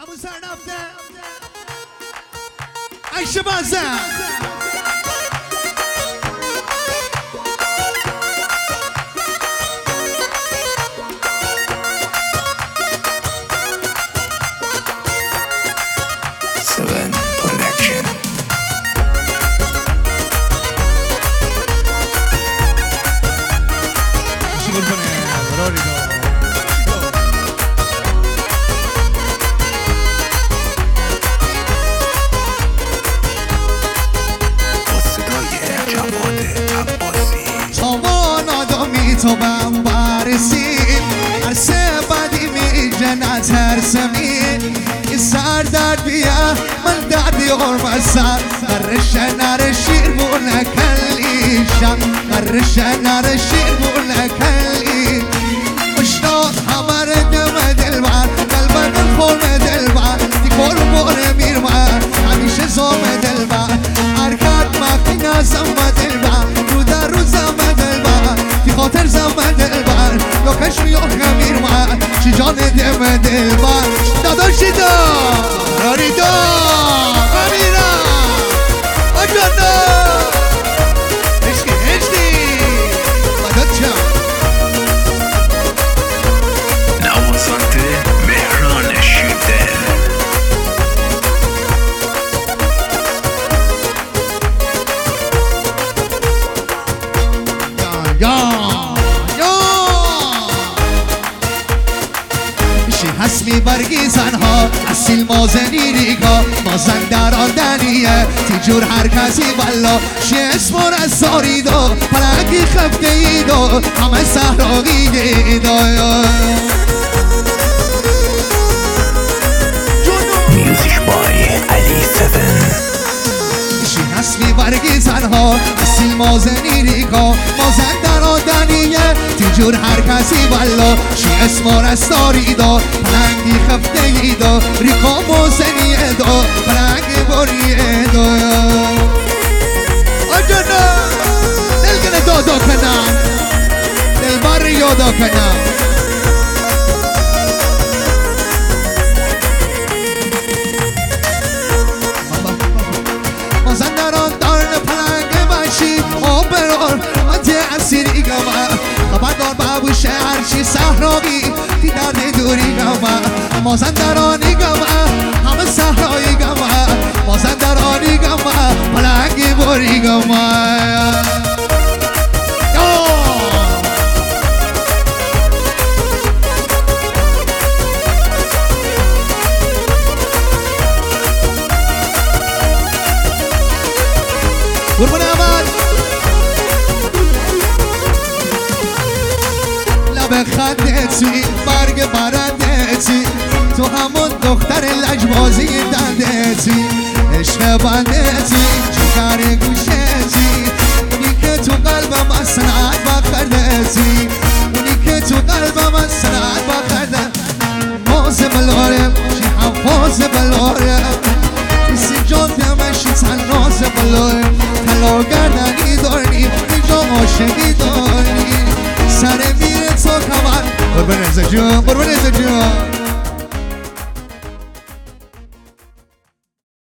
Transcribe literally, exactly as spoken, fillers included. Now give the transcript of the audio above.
همون سر نفته عیش بازه Seven Production. شغل کنه براری دار تو بم برسیم هر سه بدی میجه نترسمی این سر درد بیا من دردی غرم سر قرش نر شیر بونه کلیشم قرش نر شیر بونه کلی اشتاق همه دم دل بر قلب دل خورم دل بر دی قربان میرمن همیشه زام دل بر حرکت مخی نزم دل بر رو در رو زم دل بر خاطر زمان دل بر لوکش میاد خمیر من چی جان دم دل بر داداشی دا راری دا خمیرا آجانا عشقی عشقی مدد چم نوازنده مهران شیردل حسمی برگی زنها اصیل مازنی ریگا مازن در آدنیه تیجور هر کسی والا شی اسمون از ساریدو پلنگی خفته ایدو همه سهراقی دیدو Music by Ali Seven. شی حسمی برگی زنها اصیل مازنی ریگا مازن در آدنیه تیجور هر کسی والا شی اسمون از ساریدو پلنگی خفته ایدو ریکا موزنی ایدو پلنگی بری ایدو آجانا دل گنه دادا کنم دل بر یادا کنم مازن در آن دارن پلنگ باشی آب برار آنتی اسیری گمه خبر دار بابو شهرچی سهراقی تی درد دوری گمه مازن در آنی گمه همه سهرایی گمه مازن در آنی گمه پلنگی بری گمه قربون اول لب خندتی برگ برندتی تو همون دختر لجبازی دندتی عشق بندتی جگر گوشتی اونی که تو قلبم از سنت بخردتی اونی که تو قلبم از سنت بخردم ماز بلارم چی هم فاز بلارم کسی جان دمشی تناز بلارم تلا گردنی دارنی اینجا عاشقی دارنی سر میره تا کمر قربان رزا جون قربان رزا جون